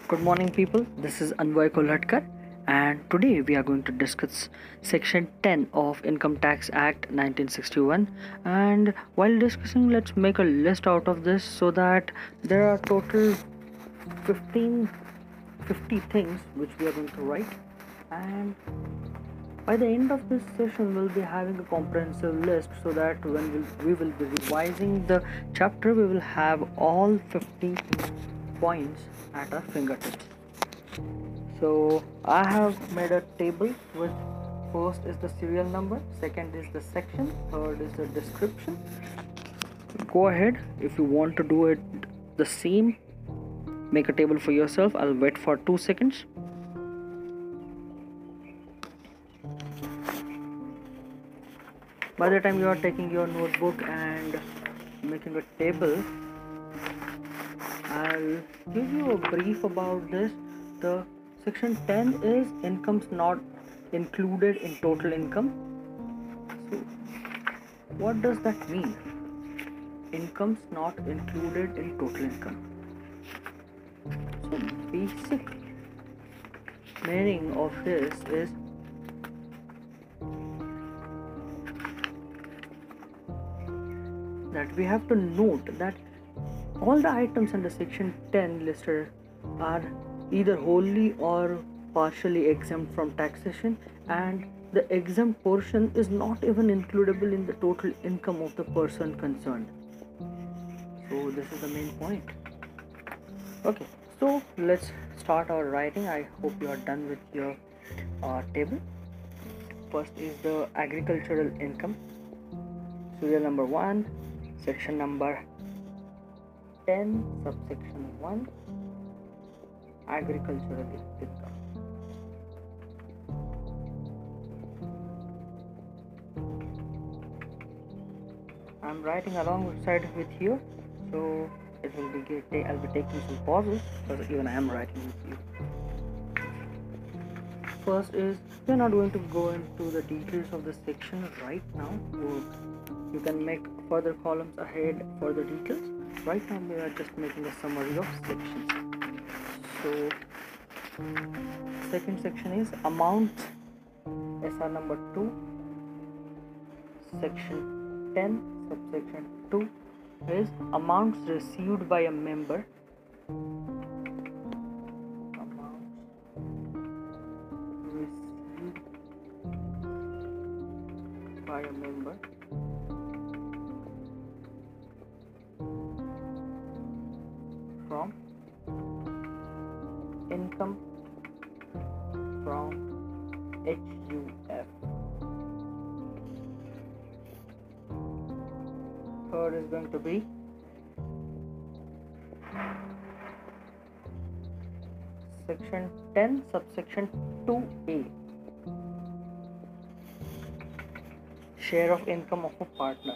Good morning, people. This is Anvay Kolhatkar, and today we are going to discuss Section 10 of Income Tax Act 1961. And while discussing, let's make a list out of this so that there are total 50 things which we are going to write. And by the end of this session, we'll be having a comprehensive list so that when we will be revising the chapter, we will have all 50 points at our fingertips. So I have made a table with first is the serial number, second is the section, third is the description. Go ahead, if you want to do it the same, make a table for yourself. I'll wait for 2 seconds. By the time you are taking your notebook and making a table, I'll give you a brief about this. The section 10 is incomes not included in total income. So what does that mean? Incomes not included in total income. So basic meaning of this is that we have to note that all the items under section 10 listed are either wholly or partially exempt from taxation, and the exempt portion is not even includable in the total income of the person concerned. So this is the main point. Okay, so let's start our writing. I hope you are done with your table. First is the agricultural income, serial number 1, section number 10, subsection 1, agricultural income. I'm writing alongside with you, so it will be good. I'll be taking some pauses because even I am writing with you. First is, we're not going to go into the details of the section right now. You can make further columns ahead for the details. Right now we are just making a summary of sections. So second section is amount, SR number 2, section 10, subsection 2 is amounts received by a member. Amounts received by a member from income from HUF. Third is going to be section 10, subsection 2A, share of income of a partner.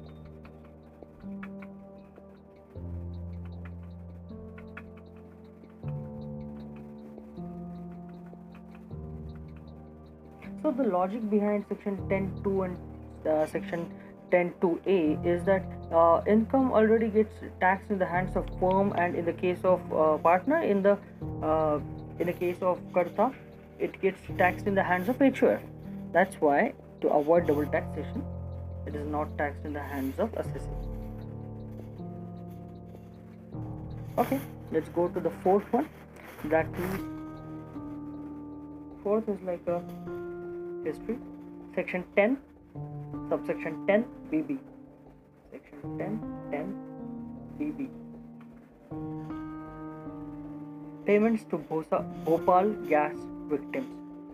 So the logic behind section 10.2 and section 10.2a is that income already gets taxed in the hands of firm, and in the case of partner, in the case of karta, it gets taxed in the hands of HUF. That's why, to avoid double taxation, it is not taxed in the hands of assessee. Okay, let's go to the fourth one. That is, fourth is like a history. Section 10, subsection 10 BB. Section 10 BB. Payments to Bhopal gas victims.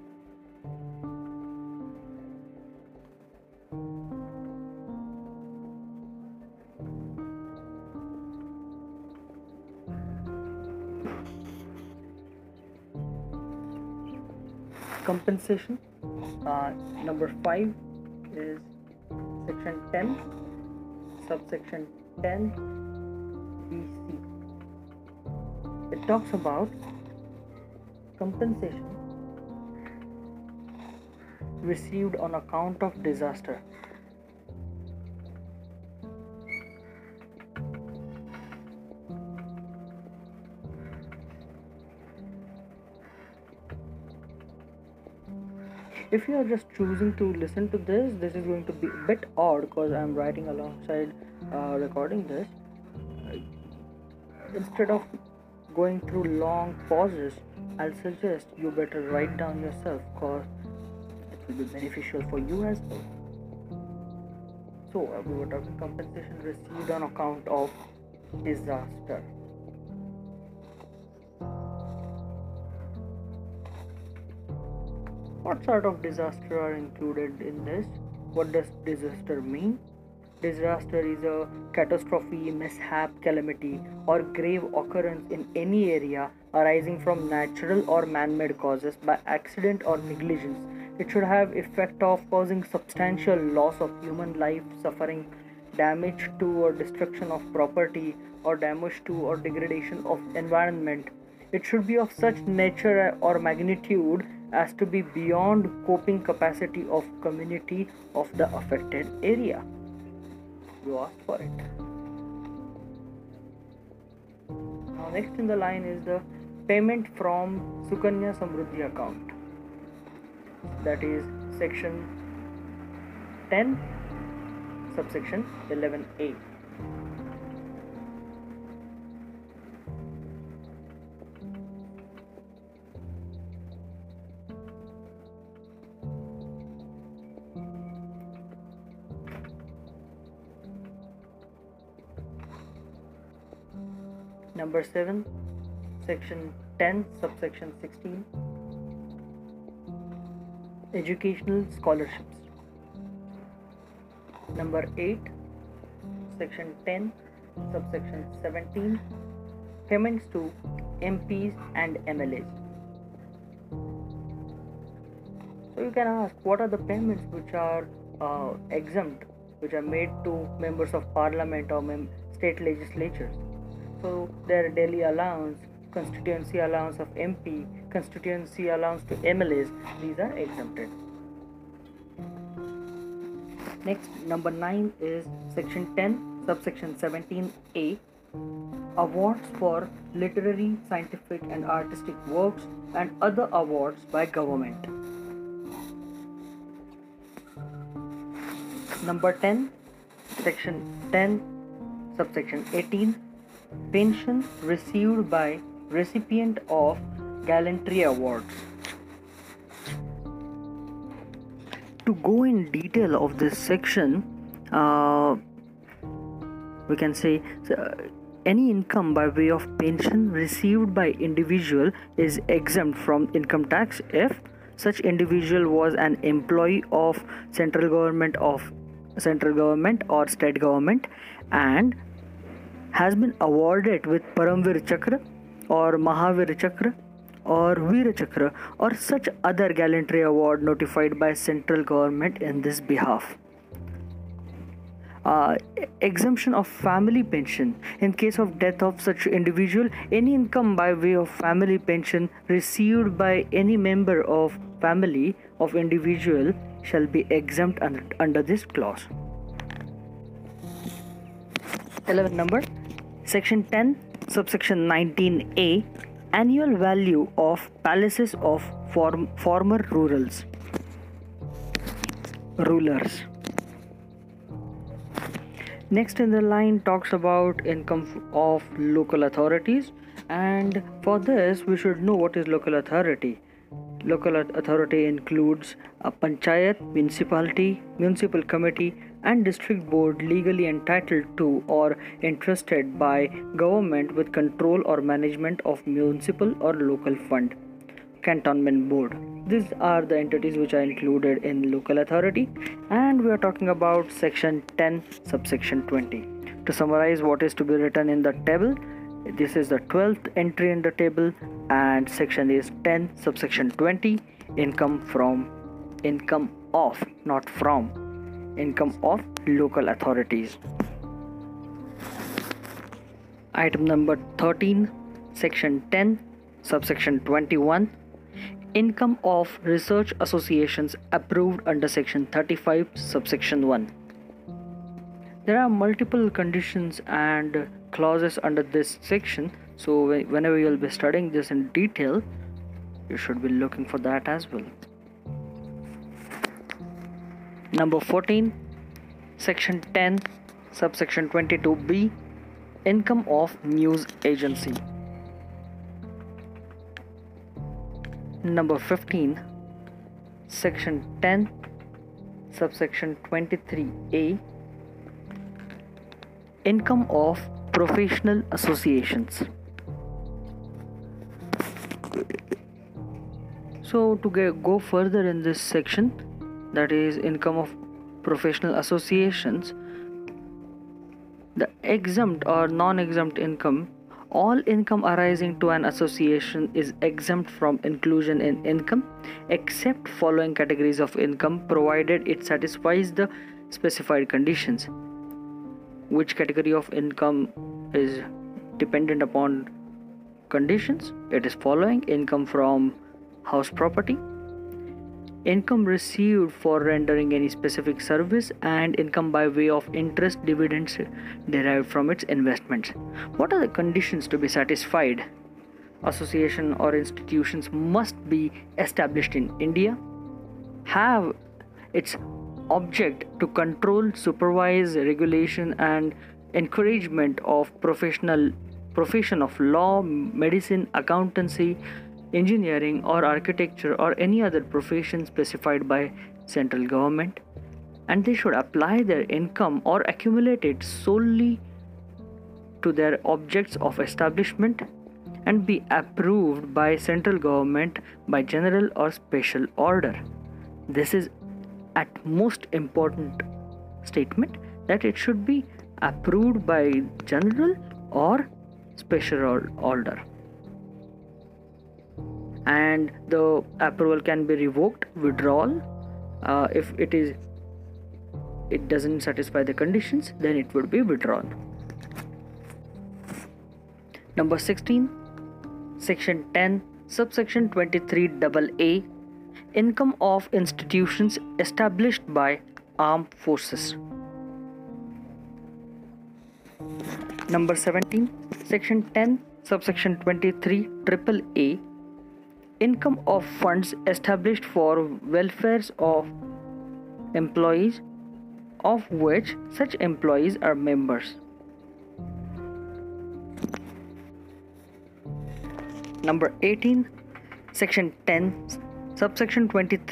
Compensation, number 5 is section 10, subsection 10 BC. It talks about compensation received on account of disaster. If you are just choosing to listen to this is going to be a bit odd because I'm writing alongside recording this. Instead of going through long pauses, I'll suggest you better write down yourself because it will be beneficial for you as well. So we were talking compensation received on account of disaster. What sort of disaster are included in this? What does disaster mean? Disaster is a catastrophe, mishap, calamity, or grave occurrence in any area arising from natural or man-made causes by accident or negligence. It should have effect of causing substantial loss of human life, suffering, damage to or destruction of property, or damage to or degradation of environment. It should be of such nature or magnitude as to be beyond coping capacity of community of the affected area. You asked for it. Now next in the line is the payment from Sukanya Samruddhi account. That is section 10 subsection 11A. Number 7, section 10 subsection 16, educational scholarships. Number 8, section 10 subsection 17, payments to MPs and MLAs. So you can ask, what are the payments which are exempt, which are made to members of parliament or state legislatures? So their daily allowance, constituency allowance of MP, constituency allowance to MLAs, these are exempted. Next, number 9 is section 10 subsection 17A, awards for literary, scientific and artistic works and other awards by government. Number 10, section 10 subsection 18, pension received by recipient of gallantry awards. To go in detail of this section, we can say any income by way of pension received by individual is exempt from income tax if such individual was an employee of central government or state government and has been awarded with Paramvir Chakra or Mahavir Chakra or Veera Chakra or such other gallantry award notified by central government in this behalf. Exemption of family pension. In case of death of such individual, any income by way of family pension received by any member of family of individual shall be exempt under this clause. 11 number, section 10 subsection 19A, annual value of palaces of former rulers. Next in the line talks about income of local authorities, and for this we should know what is local authority. Local authority includes a panchayat, municipality, municipal committee and district board legally entitled to or entrusted by government with control or management of municipal or local fund. Cantonment board. These are the entities which are included in local authority, and we are talking about section 10 subsection 20. To summarize what is to be written in the table, this is the 12th entry in the table and section is 10 subsection 20, income of, not from, income of local authorities. Item number 13, section 10 subsection 21, income of research associations approved under section 35 subsection 1. There are multiple conditions and clauses under this section, so whenever you will be studying this in detail, you should be looking for that as well. Number 14, Section 10, subsection 22b, income of news agency. Number 15, Section 10, subsection 23a, income of professional associations. So to go further in this section, that is income of professional associations, the exempt or non-exempt income, all income arising to an association is exempt from inclusion in income except following categories of income, provided it satisfies the specified conditions. Which category of income is dependent upon conditions? It is following: income from house property, income received for rendering any specific service, and income by way of interest, dividends derived from its investments. What are the conditions to be satisfied? Association or institutions must be established in India, have its object to control, supervise, regulation and encouragement of profession of law, medicine, accountancy, engineering or architecture or any other profession specified by central government, and they should apply their income or accumulate it solely to their objects of establishment and be approved by central government by general or special order. This is at most important statement, that it should be approved by general or special order, and the approval can be revoked, withdrawal, if it doesn't satisfy the conditions, then it would be withdrawn. Number 16, section 10, subsection 23AA, income of institutions established by armed forces. Number 17, section 10, subsection 23AAA, income of funds established for welfares of employees of which such employees are members. Number 18, section 10, subsection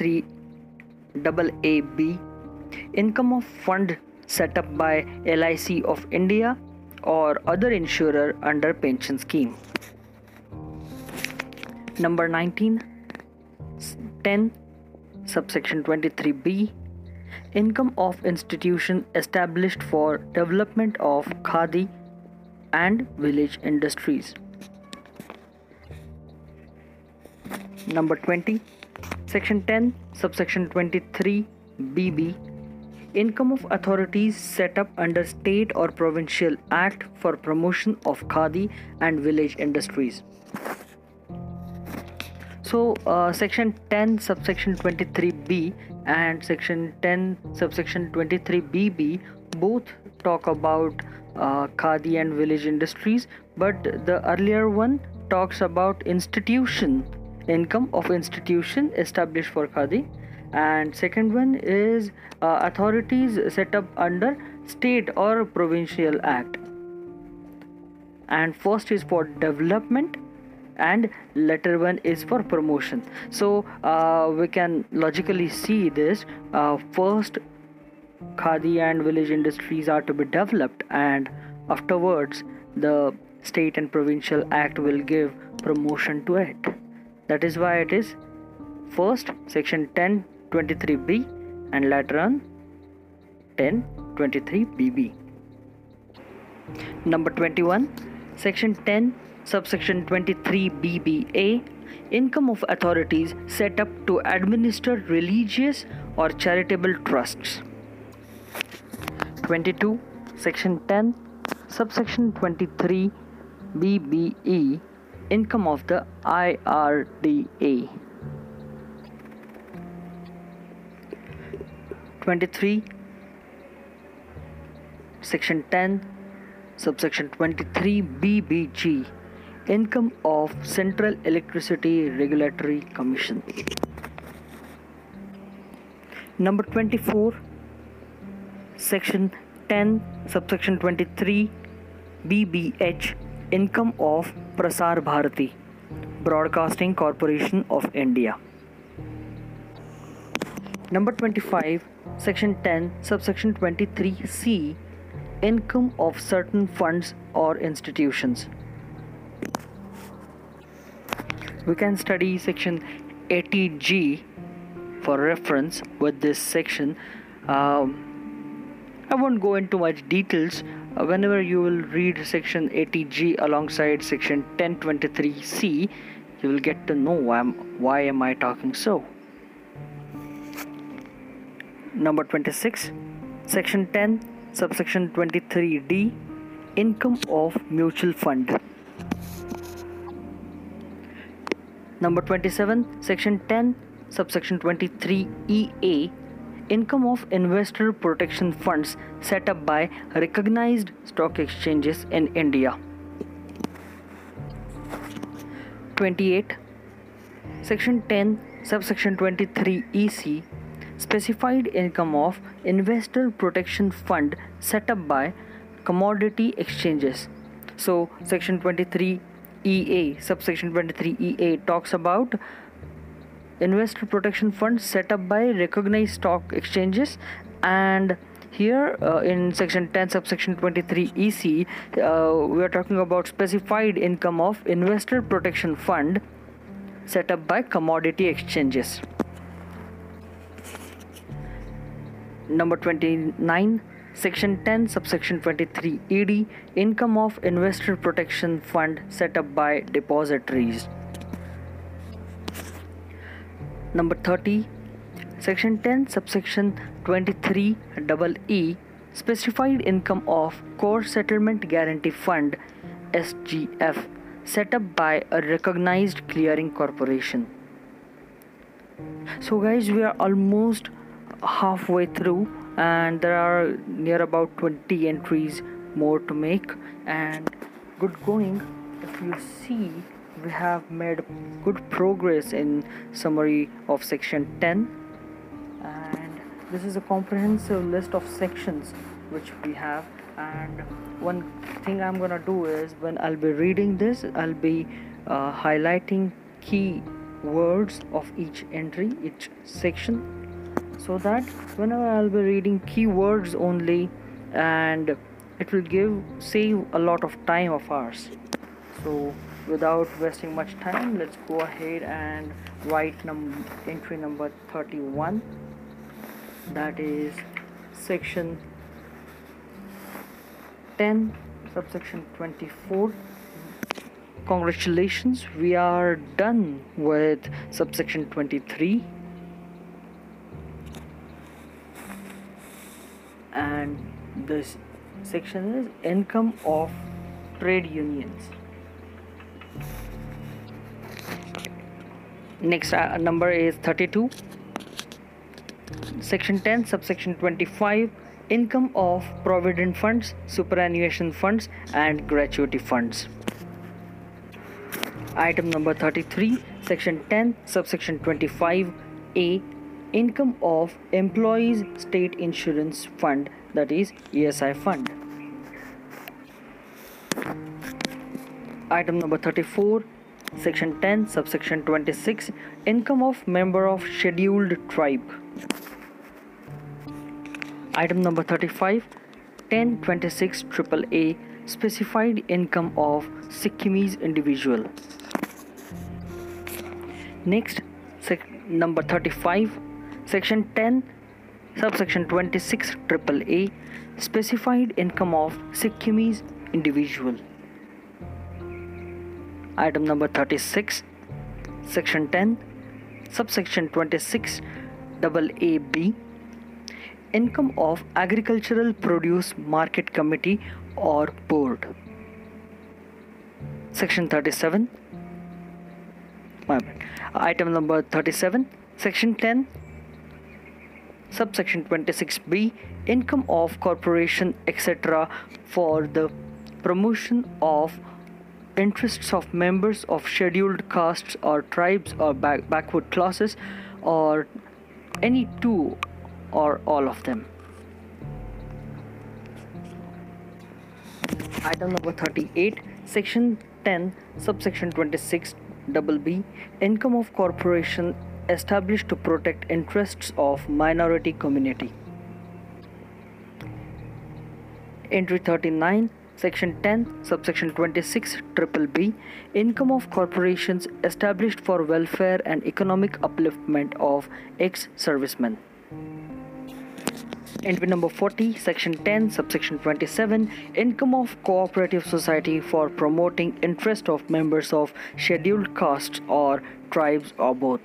23AA(b), income of fund set up by LIC of India or other insurer under pension scheme. Number 19, 10, subsection 23b, income of institution established for development of khadi and village industries. Number 20, section 10, subsection 23bb, income of authorities set up under state or provincial act for promotion of khadi and village industries. So section 10 subsection 23b and section 10 subsection 23bb both talk about khadi and village industries, but the earlier one talks about institution, income of institution established for khadi, and second one is authorities set up under state or provincial act, and first is for development and latter one is for promotion. So we can logically see this, first khadi and village industries are to be developed, and afterwards the state and provincial act will give promotion to it. That is why it is first section 1023b and later on 1023bb. Number 21, section 10 subsection 23bb(a), income of authorities set up to administer religious or charitable trusts. 22, section 10 subsection 23bbe, income of the IRDA. 23, section 10 subsection 23bbg, income of Central Electricity Regulatory Commission. Number 24, Section 10, subsection 23, BBH, income of Prasar Bharati, Broadcasting Corporation of India. Number 25, section 10, subsection 23C, income of certain funds or institutions. We can study section 80G for reference with this section. I won't go into much details. Whenever you will read section 80G alongside section 1023C, you will get to know why am I talking so. Number 26, section 10, subsection 23D, income of mutual fund. Number 27, section 10, subsection 23EA, income of investor protection funds set up by recognized stock exchanges in India. 28, section 10, subsection 23EC, specified income of investor protection fund set up by commodity exchanges. So section 23EA, subsection 23EA talks about investor protection funds set up by recognized stock exchanges, and here in section 10 subsection 23EC we are talking about specified income of investor protection fund set up by commodity exchanges. Number 29, section 10 subsection 23ED, income of investor protection fund set up by depositories. Number 30, section 10 subsection 23EE, specified income of core settlement guarantee fund SGF set up by a recognized clearing corporation. So guys, we are almost halfway through and there are near about 20 entries more to make, and good going. If you see, we have made good progress in summary of section 10, and this is a comprehensive list of sections which we have. And one thing I'm gonna do is, when I'll be reading this, I'll be highlighting key words of each entry, each section, so that whenever I'll be reading keywords only, and it will save a lot of time of ours. So without wasting much time, let's go ahead and write entry number 31, that is section 10 subsection 24. Congratulations, we are done with subsection 23, and this section is income of trade unions. Next number is 32, section 10 subsection 25, income of provident funds, superannuation funds and gratuity funds. Item number 33, section 10 subsection 25A, income of employees state insurance fund, that is ESI fund. Item number 34, section 10 subsection 26, income of member of scheduled tribe. Item number 35, 1026 AAA, specified income of Sikkimese individual. Next, number 35, section 10 subsection 26 AAA, specified income of Sikkimese individual. Item number 36, section 10 subsection 26 AAB, income of agricultural produce market committee or board. Section 37, item number 37, section 10 subsection 26B, income of corporation etc. for the promotion of interests of members of scheduled castes or tribes or backward classes, or any two or all of them. Item number 38, Section 10, Subsection 26, double B, Income of corporation established to protect interests of minority community. Entry 39, Section 10, Subsection 26, triple B, Income of corporations established for welfare and economic upliftment of ex-servicemen. Entry number 40, Section 10, Subsection 27, Income of cooperative society for promoting interest of members of scheduled castes or tribes or both.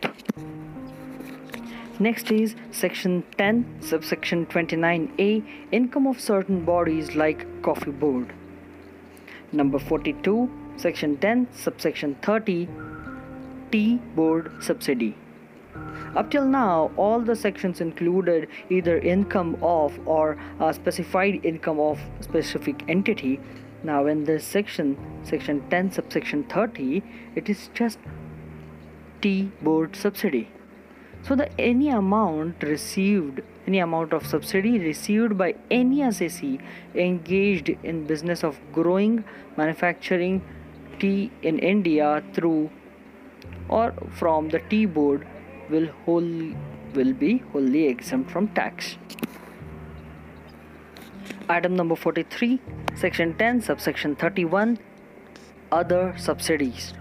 Next is Section 10, Subsection 29A, Income of certain bodies like Coffee Board. Number 42, Section 10, Subsection 30, Tea Board Subsidy. Up till now, all the sections included either income of or a specified income of specific entity. Now in this section, Section 10, Subsection 30, it is just Tea Board Subsidy. So any amount of subsidy received by any assessee engaged in business of growing, manufacturing tea in India through or from the tea board will be wholly exempt from tax. Item number 43, Section 10, Subsection 31, Other Subsidies.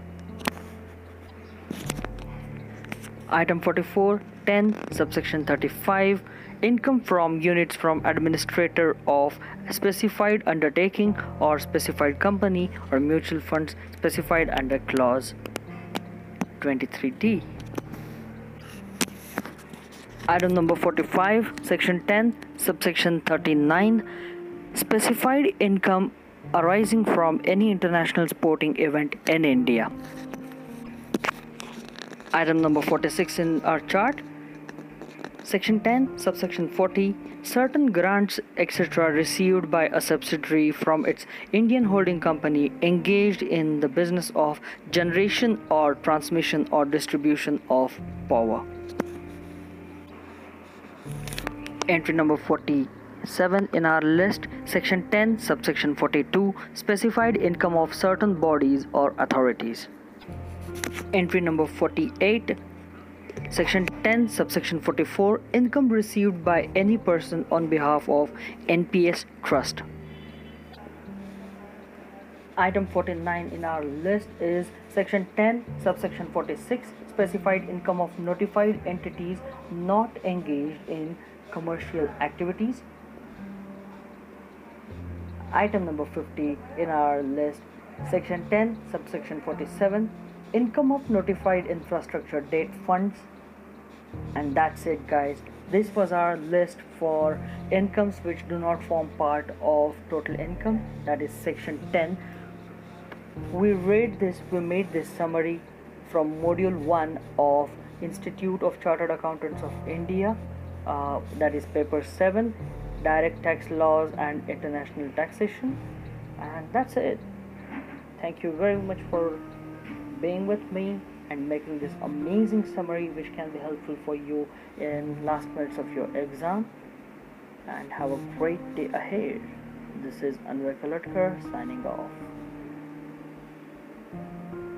Item 44, 10, Subsection 35, Income from units from administrator of a specified undertaking or specified company or mutual funds specified under Clause 23D. Item number 45, Section 10, Subsection 39, Specified income arising from any international sporting event in India. Item number 46 in our chart, Section 10, Subsection 40, certain grants etc. received by a subsidiary from its Indian holding company engaged in the business of generation or transmission or distribution of power. Entry number 47 in our list, Section 10, Subsection 42, specified income of certain bodies or authorities. Entry number 48, Section 10, Subsection 44, income received by any person on behalf of NPS Trust. Item 49 in our list is Section 10, Subsection 46, specified income of notified entities not engaged in commercial activities. Item number 50 in our list, Section 10, Subsection 47, income of notified infrastructure debt funds. And that's it, guys. This was our list for incomes which do not form part of total income, that is Section 10. We made this summary from Module 1 of Institute of Chartered Accountants of India, that is paper 7, direct tax laws and international taxation. And that's it. Thank you very much for being with me and making this amazing summary which can be helpful for you in last minutes of your exam. And have a great day ahead. This is Anwar Kalatkar signing off.